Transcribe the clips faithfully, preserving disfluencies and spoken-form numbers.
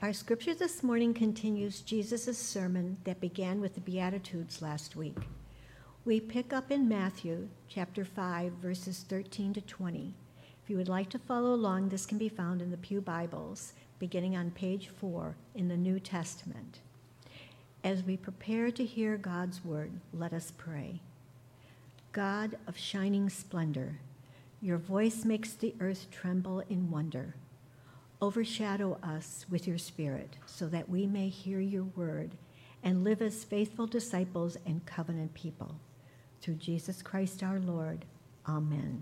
Our scripture this morning continues Jesus' sermon that began with the Beatitudes last week. We pick up in Matthew chapter five, verses thirteen to twenty. If you would like to follow along, this can be found in the Pew Bibles, beginning on page four in the New Testament. As we prepare to hear God's word, let us pray. God of shining splendor, your voice makes the earth tremble in wonder. Overshadow us with your Spirit so that we may hear your word and live as faithful disciples and covenant people. Through Jesus Christ our Lord. Amen.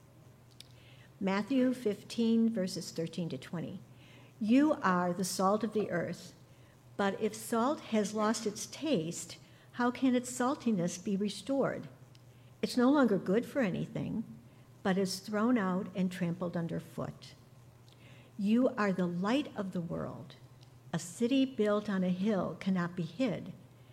Matthew fifteen, verses thirteen to twenty. You are the salt of the earth, but if salt has lost its taste, how can its saltiness be restored? It's no longer good for anything, but is thrown out and trampled underfoot. You are the light of the world. A city built on a hill cannot be hid.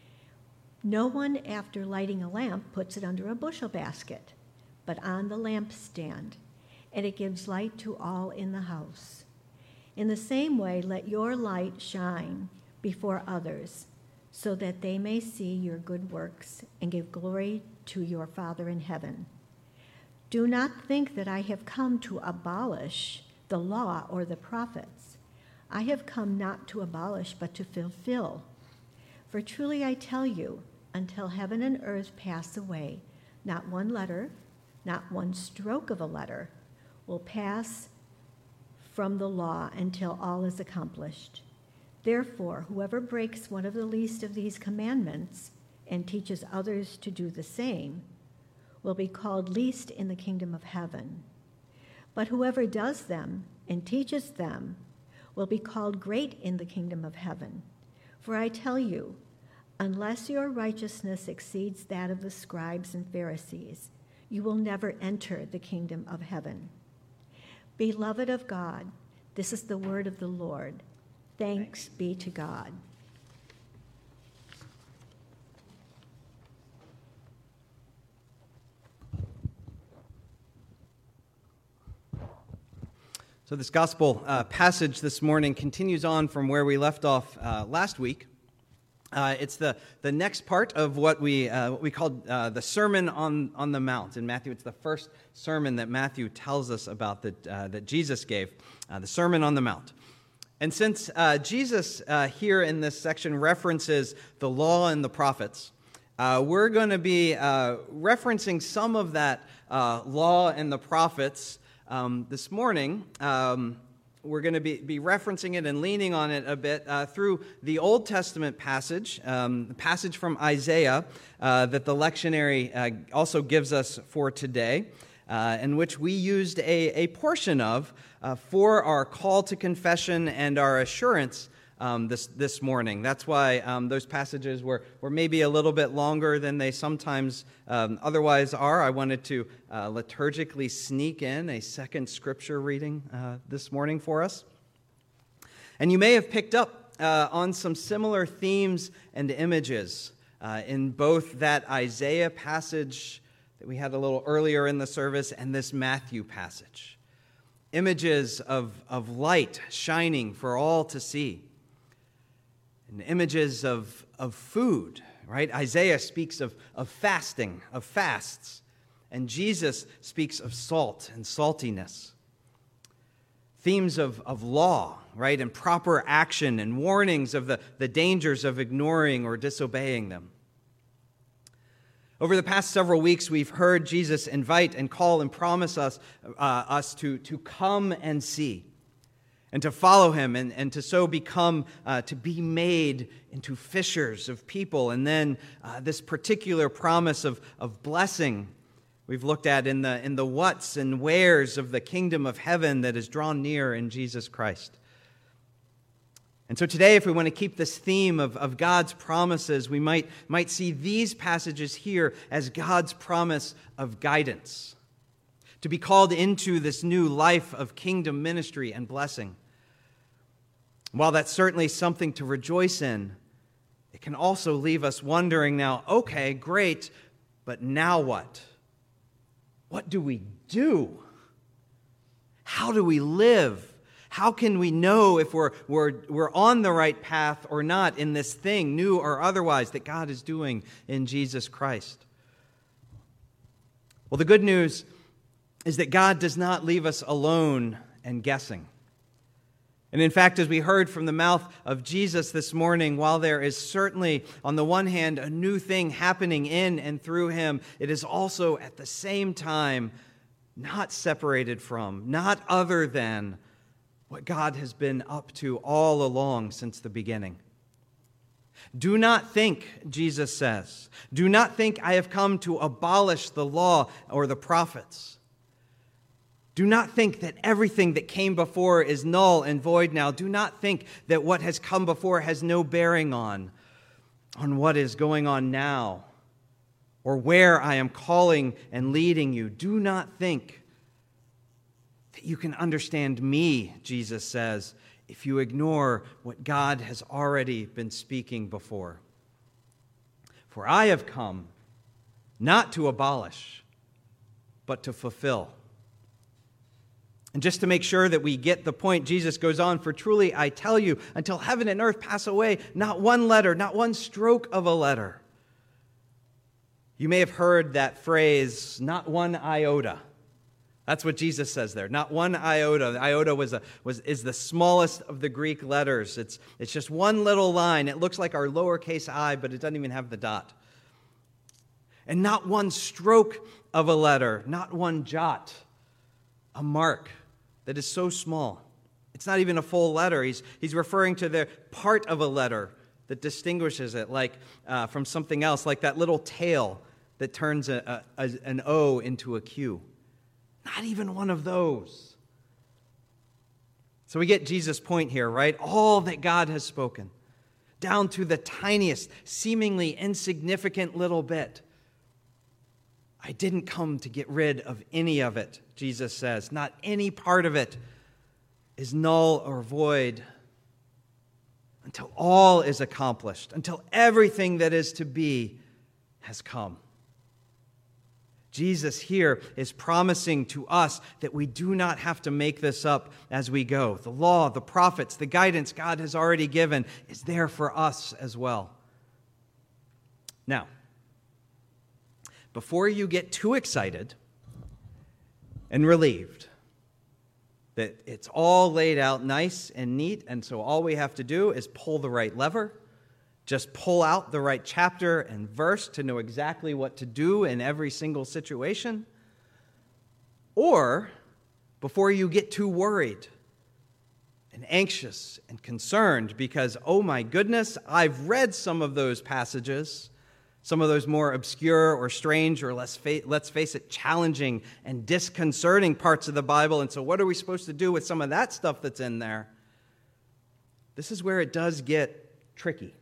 No one, after lighting a lamp, puts it under a bushel basket, but on the lampstand, and it gives light to all in the house. In the same way, let your light shine before others, so that they may see your good works and give glory to your Father in heaven. Do not think that I have come to abolish the law or the prophets. I have come not to abolish, but to fulfill. For truly I tell you, until heaven and earth pass away, not one letter, not one stroke of a letter will pass from the law until all is accomplished. Therefore, whoever breaks one of the least of these commandments and teaches others to do the same will be called least in the kingdom of heaven. But whoever does them and teaches them will be called great in the kingdom of heaven. For I tell you, unless your righteousness exceeds that of the scribes and Pharisees, you will never enter the kingdom of heaven. Beloved of God, this is the word of the Lord. Thanks be to God. So this gospel uh, passage this morning continues on from where we left off uh, last week. Uh, it's the, the next part of what we uh, what we called uh, the Sermon on, on the Mount. In Matthew, it's the first sermon that Matthew tells us about that, uh, that Jesus gave, uh, the Sermon on the Mount. And since uh, Jesus uh, here in this section references the law and the prophets, uh, we're going to be uh, referencing some of that uh, law and the prophets Um, this morning. Um, we're going to be, be referencing it and leaning on it a bit uh, through the Old Testament passage, um, the passage from Isaiah uh, that the lectionary uh, also gives us for today, uh, in which we used a, a portion of uh, for our call to confession and our assurance Um, this this morning. That's why um, those passages were, were maybe a little bit longer than they sometimes um, otherwise are. I wanted to uh, liturgically sneak in a second scripture reading uh, this morning for us. And you may have picked up uh, on some similar themes and images uh, in both that Isaiah passage that we had a little earlier in the service and this Matthew passage. Images of, of light shining for all to see. And images of, of food, right? Isaiah speaks of, of fasting, of fasts, and Jesus speaks of salt and saltiness. Themes of, of law, right? And proper action and warnings of the, the dangers of ignoring or disobeying them. Over the past several weeks, we've heard Jesus invite and call and promise us, uh, us to, to come and see. And to follow him, and, and to so become, uh, to be made into fishers of people. And then uh, this particular promise of, of blessing we've looked at in the, in the whats and wheres of the kingdom of heaven that is drawn near in Jesus Christ. And so today, if we want to keep this theme of, of God's promises, we might, might see these passages here as God's promise of guidance, to be called into this new life of kingdom ministry and blessing. While that's certainly something to rejoice in, it can also leave us wondering now, okay, great, but now what? What do we do? How do we live? How can we know if we're, we're, we're on the right path or not in this thing, new or otherwise, that God is doing in Jesus Christ? Well, the good news is that God does not leave us alone and guessing. And in fact, as we heard from the mouth of Jesus this morning, while there is certainly, on the one hand, a new thing happening in and through him, it is also at the same time not separated from, not other than what God has been up to all along since the beginning. Do not think, Jesus says, do not think I have come to abolish the law or the prophets. Do not think that everything that came before is null and void now. Do not think that what has come before has no bearing on, on what is going on now or where I am calling and leading you. Do not think that you can understand me, Jesus says, if you ignore what God has already been speaking before. For I have come not to abolish, but to fulfill. And just to make sure that we get the point, Jesus goes on, for truly I tell you, until heaven and earth pass away, not one letter, not one stroke of a letter. You may have heard that phrase, not one iota. That's what Jesus says there. Not one iota. The iota was a, was, is the smallest of the Greek letters. It's, it's just one little line. It looks like our lowercase I, but it doesn't even have the dot. And not one stroke of a letter, not one jot, a mark that is so small. It's not even a full letter. He's, he's referring to the part of a letter that distinguishes it like uh, from something else, like that little tail that turns a, a, an O into a Q. Not even one of those. So we get Jesus' point here, right? All that God has spoken, down to the tiniest, seemingly insignificant little bit. I didn't come to get rid of any of it, Jesus says. Not any part of it is null or void until all is accomplished, until everything that is to be has come. Jesus here is promising to us that we do not have to make this up as we go. The law, the prophets, the guidance God has already given is there for us as well. Now, before you get too excited and relieved that it's all laid out nice and neat, and so all we have to do is pull the right lever, just pull out the right chapter and verse to know exactly what to do in every single situation. Or before you get too worried and anxious and concerned because, oh my goodness, I've read some of those passages, some of those more obscure or strange or let's fa- let's face it, challenging and disconcerting parts of the Bible. And so what are we supposed to do with some of that stuff that's in there? This is where it does get tricky.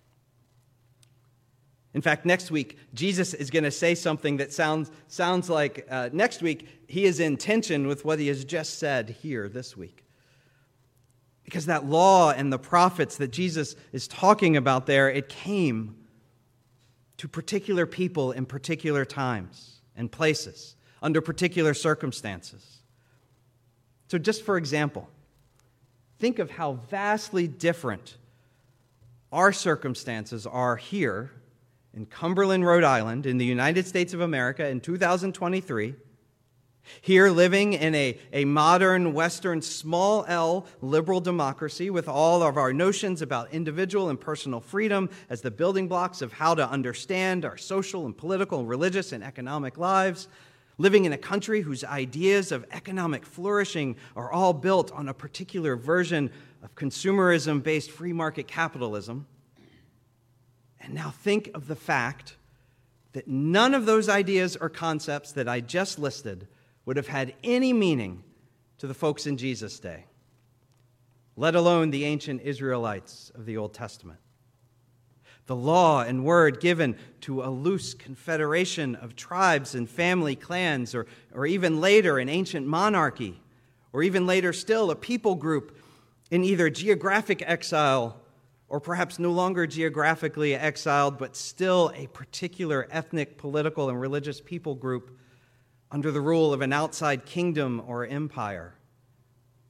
In fact, next week, Jesus is going to say something that sounds, sounds like uh, next week he is in tension with what he has just said here this week. Because that law and the prophets that Jesus is talking about there, it came to particular people in particular times and places, under particular circumstances. So just for example, think of how vastly different our circumstances are here in Cumberland, Rhode Island, in the United States of America in two thousand twenty-three, here living in a, a modern, Western, small L liberal democracy with all of our notions about individual and personal freedom as the building blocks of how to understand our social and political and religious and economic lives, living in a country whose ideas of economic flourishing are all built on a particular version of consumerism-based free market capitalism. And now think of the fact that none of those ideas or concepts that I just listed would have had any meaning to the folks in Jesus' day, let alone the ancient Israelites of the Old Testament. The law and word given to a loose confederation of tribes and family clans, or, or even later an ancient monarchy, or even later still a people group in either geographic exile or perhaps no longer geographically exiled, but still a particular ethnic, political, and religious people group under the rule of an outside kingdom or empire.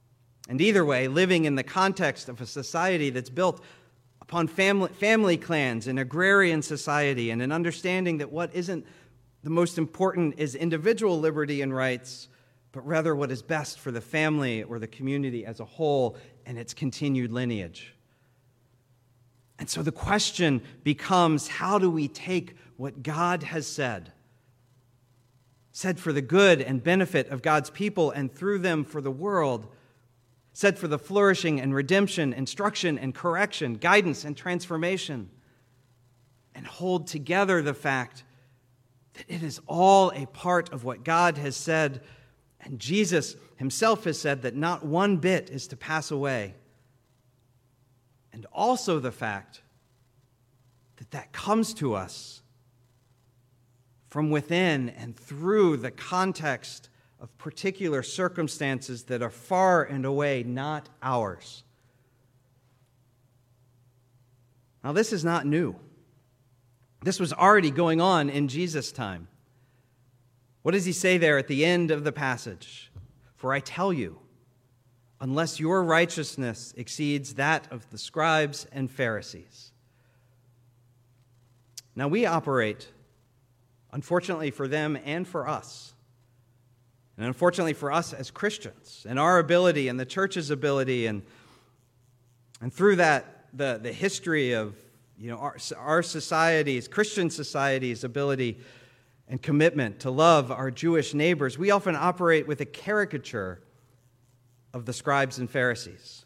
And either way, living in the context of a society that's built upon family, family clans, an agrarian society, and an understanding that what isn't the most important is individual liberty and rights, but rather what is best for the family or the community as a whole and its continued lineage. And so the question becomes, how do we take what God has said, said for the good and benefit of God's people and through them for the world, said for the flourishing and redemption, instruction and correction, guidance and transformation, and hold together the fact that it is all a part of what God has said, and Jesus himself has said that not one bit is to pass away. And also the fact that that comes to us from within and through the context of particular circumstances that are far and away not ours. Now, this is not new. This was already going on in Jesus' time. What does he say there at the end of the passage? For I tell you, unless your righteousness exceeds that of the scribes and Pharisees. Now, we operate, unfortunately for them and for us, and unfortunately for us as Christians, and our ability and the church's ability, and, and through that, the, the history of you know our, our society's, Christian society's ability and commitment to love our Jewish neighbors, we often operate with a caricature of the scribes and Pharisees.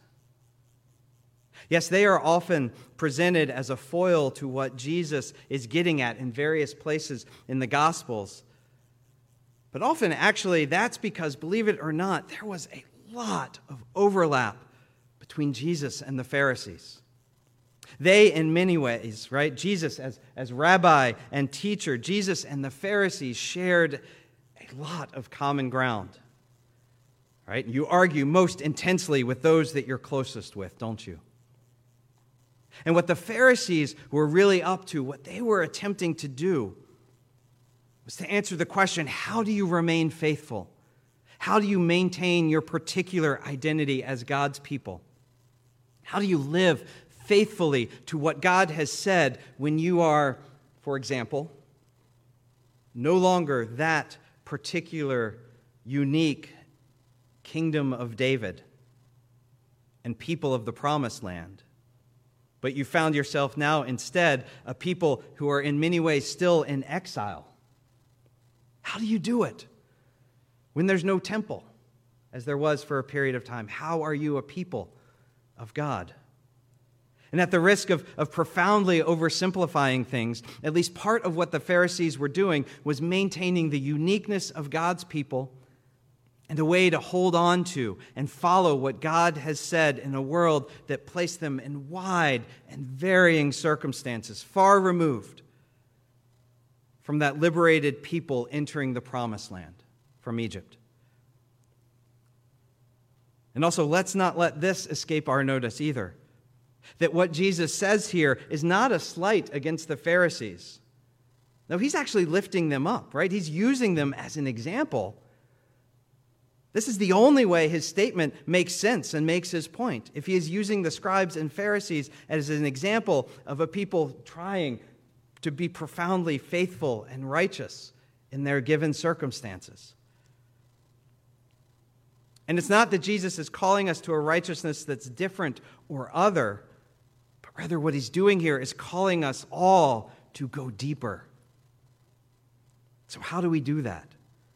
Yes, they are often presented as a foil to what Jesus is getting at in various places in the Gospels. But often, actually, that's because, believe it or not, there was a lot of overlap between Jesus and the Pharisees. They, in many ways, right, Jesus as, as rabbi and teacher, Jesus and the Pharisees shared a lot of common ground. Right? You argue most intensely with those that you're closest with, don't you? And what the Pharisees were really up to, what they were attempting to do, was to answer the question, how do you remain faithful? How do you maintain your particular identity as God's people? How do you live faithfully to what God has said when you are, for example, no longer that particular, unique kingdom of David and people of the promised land, but you found yourself now instead a people who are in many ways still in exile? How do you do it when there's no temple, as there was for a period of time? How are you a people of God? And at the risk of, of profoundly oversimplifying things, at least part of what the Pharisees were doing was maintaining the uniqueness of God's people and a way to hold on to and follow what God has said in a world that placed them in wide and varying circumstances, far removed from that liberated people entering the promised land from Egypt. And also, let's not let this escape our notice either, that what Jesus says here is not a slight against the Pharisees. No, he's actually lifting them up, right? He's using them as an example. This is the only way his statement makes sense and makes his point, if he is using the scribes and Pharisees as an example of a people trying to be profoundly faithful and righteous in their given circumstances. And it's not that Jesus is calling us to a righteousness that's different or other, but rather what he's doing here is calling us all to go deeper. So how do we do that?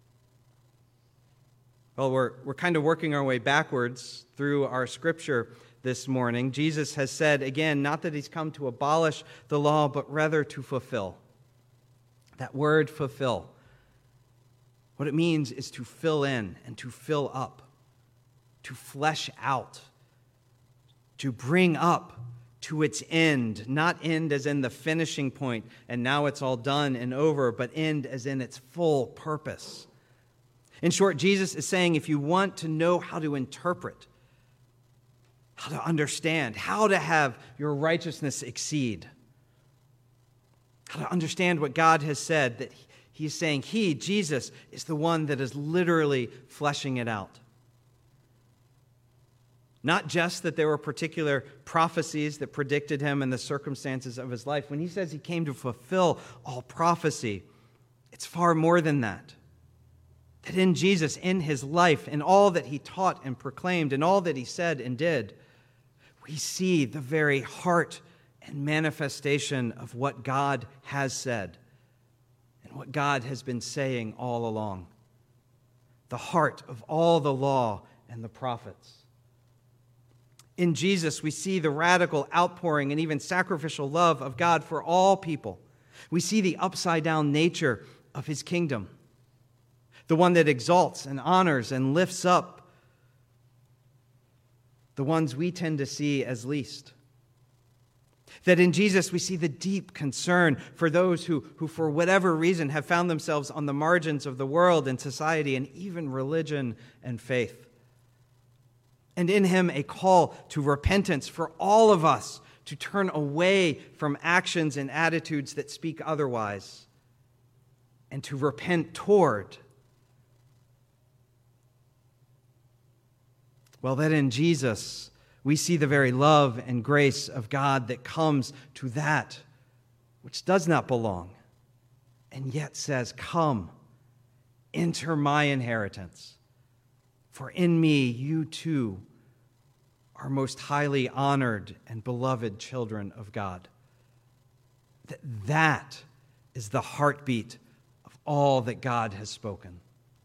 Well, we're, we're kind of working our way backwards through our scripture this morning. Jesus has said, again, not that he's come to abolish the law, but rather to fulfill. That word, fulfill, what it means is to fill in and to fill up, to flesh out, to bring up to its end, not end as in the finishing point, and now it's all done and over, but end as in its full purpose. In short, Jesus is saying if you want to know how to interpret, how to understand, how to have your righteousness exceed, how to understand what God has said, that he's saying he, Jesus, is the one that is literally fleshing it out. Not just that there were particular prophecies that predicted him and the circumstances of his life. When he says he came to fulfill all prophecy, it's far more than that. That in Jesus, in his life, in all that he taught and proclaimed, in all that he said and did, we see the very heart and manifestation of what God has said and what God has been saying all along. The heart of all the law and the prophets. In Jesus, we see the radical outpouring and even sacrificial love of God for all people. We see the upside-down nature of his kingdom, the one that exalts and honors and lifts up the ones we tend to see as least. That in Jesus, we see the deep concern for those who, who, for whatever reason, have found themselves on the margins of the world and society and even religion and faith. And in him, a call to repentance for all of us to turn away from actions and attitudes that speak otherwise and to repent toward. Well, that in Jesus, we see the very love and grace of God that comes to that which does not belong and yet says, "Come, enter my inheritance. For in me you too are most highly honored and beloved children of God." That, that is the heartbeat of all that God has spoken.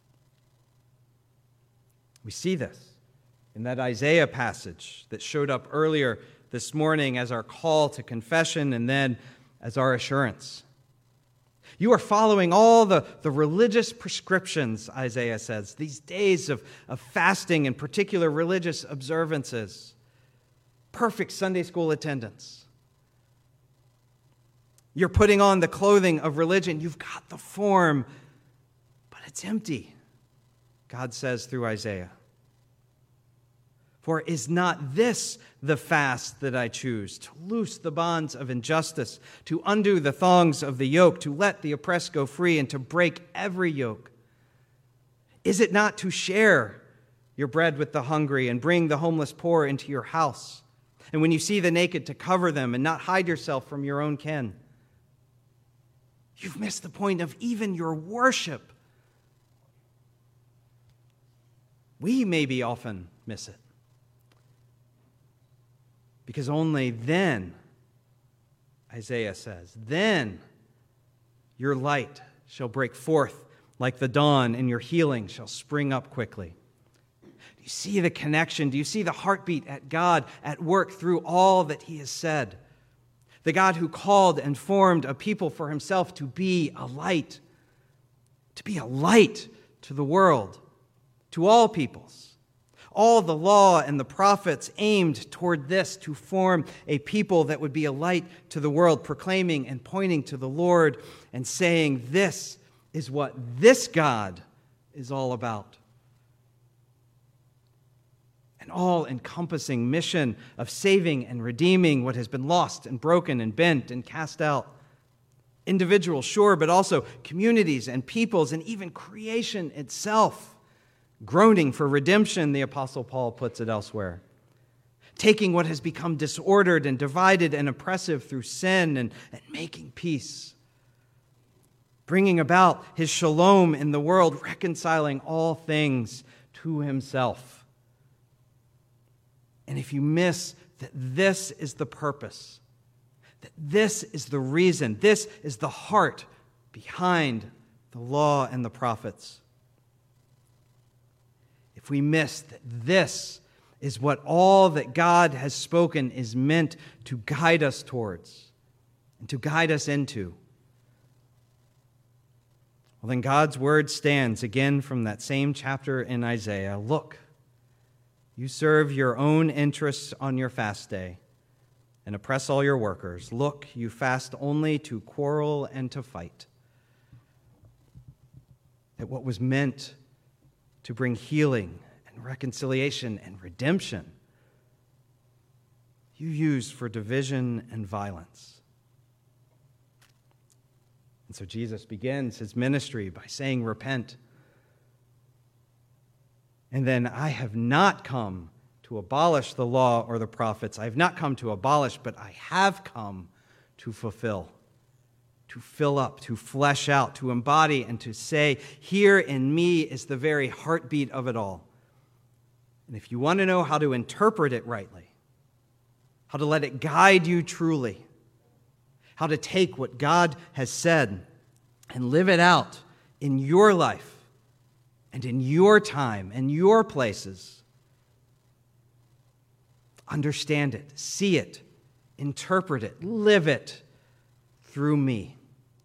We see this in that Isaiah passage that showed up earlier this morning as our call to confession and then as our assurance. You are following all the, the religious prescriptions, Isaiah says, these days of, of fasting and particular religious observances, perfect Sunday school attendance. You're putting on the clothing of religion. You've got the form, but it's empty, God says through Isaiah. For is not this the fast that I choose, to loose the bonds of injustice, to undo the thongs of the yoke, to let the oppressed go free, and to break every yoke? Is it not to share your bread with the hungry and bring the homeless poor into your house? And when you see the naked, to cover them and not hide yourself from your own kin? You've missed the point of even your worship. We maybe often miss it. Because only then, Isaiah says, then your light shall break forth like the dawn, and your healing shall spring up quickly. Do you see the connection? Do you see the heartbeat at God at work through all that he has said? The God who called and formed a people for himself to be a light, to be a light to the world, to all peoples. All the law and the prophets aimed toward this, to form a people that would be a light to the world, proclaiming and pointing to the Lord and saying, this is what this God is all about. An all-encompassing mission of saving and redeeming what has been lost and broken and bent and cast out. Individuals, sure, but also communities and peoples and even creation itself. Groaning for redemption, the Apostle Paul puts it elsewhere. Taking what has become disordered and divided and oppressive through sin and, and making peace. Bringing about his shalom in the world, reconciling all things to himself. And if you miss that this is the purpose, that this is the reason, this is the heart behind the law and the prophets, if we miss that this is what all that God has spoken is meant to guide us towards and to guide us into, well, then God's word stands again from that same chapter in Isaiah. Look, you serve your own interests on your fast day and oppress all your workers. Look, you fast only to quarrel and to fight. That what was meant to bring healing and reconciliation and redemption, you use for division and violence. And so Jesus begins his ministry by saying, repent. And then, I have not come to abolish the law or the prophets. I have not come to abolish, but I have come to fulfill, to fill up, to flesh out, to embody, and to say, here in me is the very heartbeat of it all. And if you want to know how to interpret it rightly, how to let it guide you truly, how to take what God has said and live it out in your life and in your time and your places, understand it, see it, interpret it, live it through me.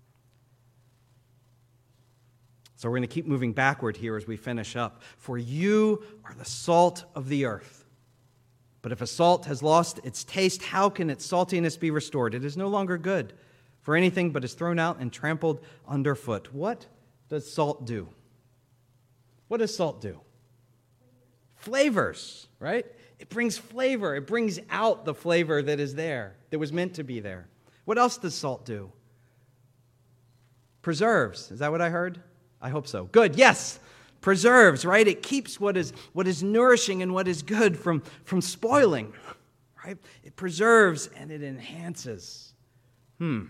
So we're going to keep moving backward here as we finish up. For you are the salt of the earth. But if a salt has lost its taste, how can its saltiness be restored? It is no longer good for anything, but is thrown out and trampled underfoot. What does salt do? What does salt do? Flavors, right? It brings flavor. It brings out the flavor that is there, that was meant to be there. What else does salt do? Preserves. Is that what I heard? I hope so. Good. Yes. Preserves, right? It keeps what is what is nourishing and what is good from, from spoiling, right? It preserves and it enhances. Hmm.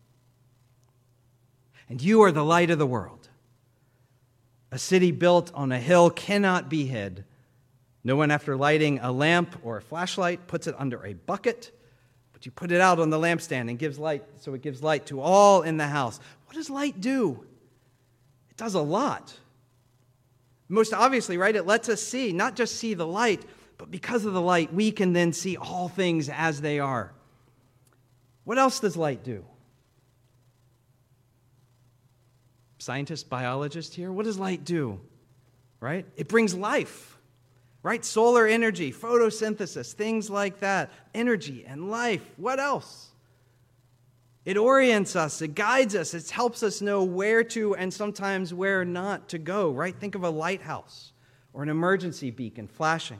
And you are the light of the world. A city built on a hill cannot be hid. No one, after lighting a lamp or a flashlight, puts it under a bucket, but you put it out on the lampstand and gives light, so it gives light to all in the house. What does light do? It does a lot. Most obviously, right, it lets us see, not just see the light, but because of the light, we can then see all things as they are. What else does light do? Scientist, biologist here, what does light do? Right? It brings life, right? Solar energy, photosynthesis, things like that. Energy and life. What else? It orients us, it guides us, it helps us know where to and sometimes where not to go, right? Think of a lighthouse or an emergency beacon flashing.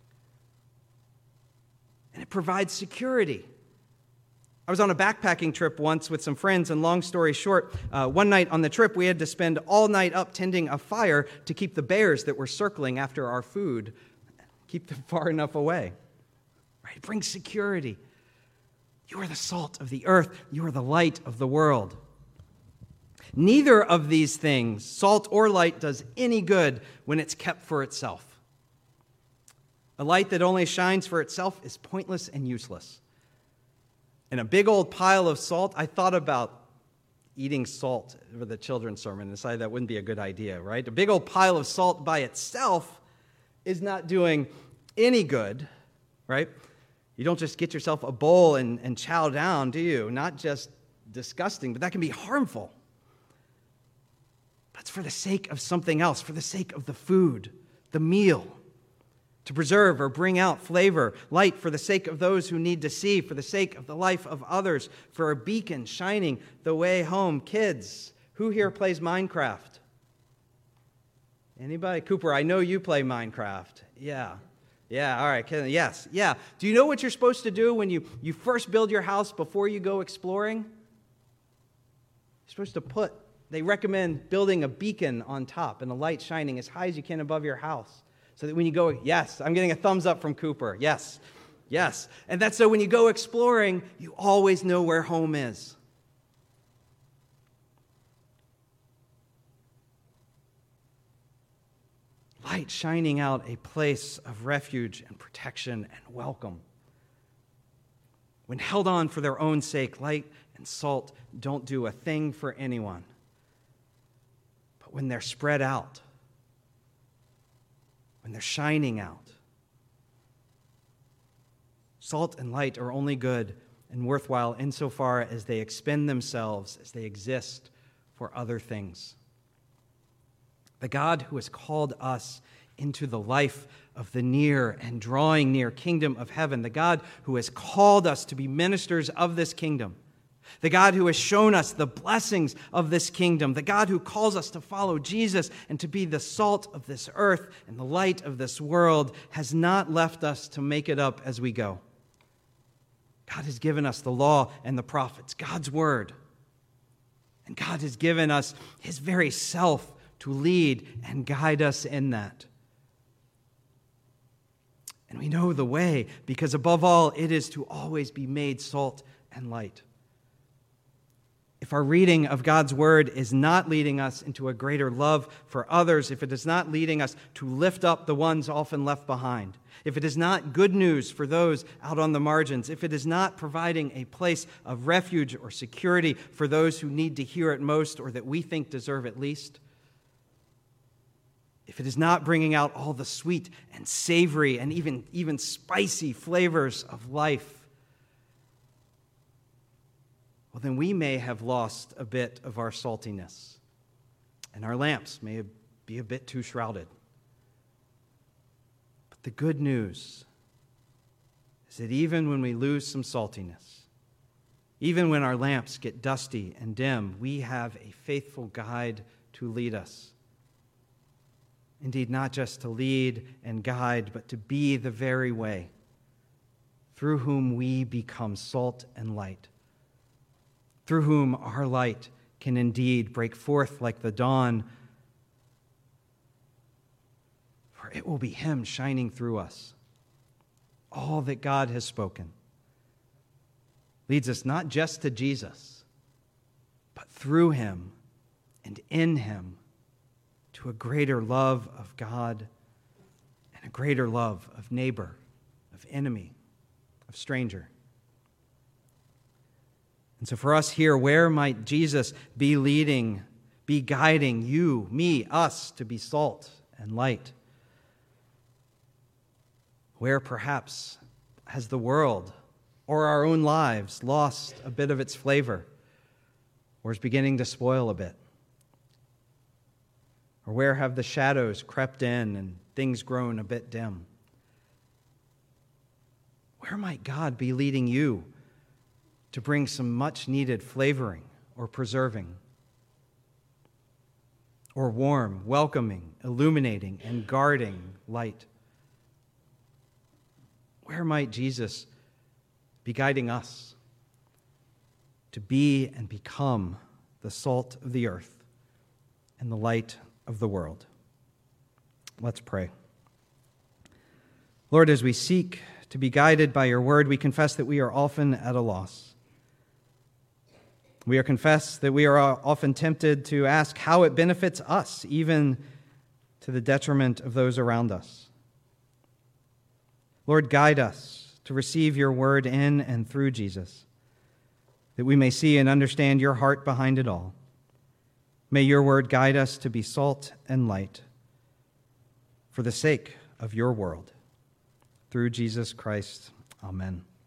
And it provides security. I was on a backpacking trip once with some friends, and long story short, uh, one night on the trip, we had to spend all night up tending a fire to keep the bears that were circling after our food, keep them far enough away. Right? It brings security. You are the salt of the earth. You are the light of the world. Neither of these things, salt or light, does any good when it's kept for itself. A light that only shines for itself is pointless and useless. In a big old pile of salt, I thought about eating salt for the children's sermon and decided that wouldn't be a good idea, right? A big old pile of salt by itself is not doing any good, right? You don't just get yourself a bowl and, and chow down, do you? Not just disgusting, but that can be harmful. But it's for the sake of something else, for the sake of the food, the meal, to preserve or bring out flavor, light for the sake of those who need to see, for the sake of the life of others, for a beacon shining the way home. Kids, who here plays Minecraft? Anybody? Cooper, I know you play Minecraft. Yeah. Yeah, all right. Yes, yeah. Do you know what you're supposed to do when you, you first build your house before you go exploring? You're supposed to put, they recommend building a beacon on top and a light shining as high as you can above your house. So that when you go, yes, I'm getting a thumbs up from Cooper. Yes, yes. And that's so when you go exploring, you always know where home is. Light shining out a place of refuge and protection and welcome. When held on for their own sake, light and salt don't do a thing for anyone. But when they're spread out, when they're shining out, salt and light are only good and worthwhile insofar as they expend themselves, as they exist for other things. The God who has called us into the life of the near and drawing near kingdom of heaven, the God who has called us to be ministers of this kingdom, the God who has shown us the blessings of this kingdom, the God who calls us to follow Jesus and to be the salt of this earth and the light of this world, has not left us to make it up as we go. God has given us the law and the prophets, God's word. And God has given us his very self to lead and guide us in that. And we know the way, because above all, it is to always be made salt and light. If our reading of God's word is not leading us into a greater love for others, if it is not leading us to lift up the ones often left behind, if it is not good news for those out on the margins, if it is not providing a place of refuge or security for those who need to hear it most or that we think deserve it least, if it is not bringing out all the sweet and savory and even, even spicy flavors of life, well, then we may have lost a bit of our saltiness, and our lamps may be a bit too shrouded. But the good news is that even when we lose some saltiness, even when our lamps get dusty and dim, we have a faithful guide to lead us. Indeed, not just to lead and guide, but to be the very way through whom we become salt and light, through whom our light can indeed break forth like the dawn, for it will be Him shining through us. All that God has spoken leads us not just to Jesus, but through Him and in Him to a greater love of God and a greater love of neighbor, of enemy, of stranger. And so for us here, where might Jesus be leading, be guiding you, me, us to be salt and light? Where perhaps has the world or our own lives lost a bit of its flavor or is beginning to spoil a bit? Or where have the shadows crept in and things grown a bit dim? Where might God be leading you to bring some much-needed flavoring or preserving, or warm, welcoming, illuminating, and guarding light? Where might Jesus be guiding us to be and become the salt of the earth and the light of the world? Let's pray. Lord, as we seek to be guided by your word, we confess that we are often at a loss. We are confess that we are often tempted to ask how it benefits us, even to the detriment of those around us. Lord, guide us to receive your word in and through Jesus, that we may see and understand your heart behind it all. May your word guide us to be salt and light for the sake of your world. Through Jesus Christ, amen.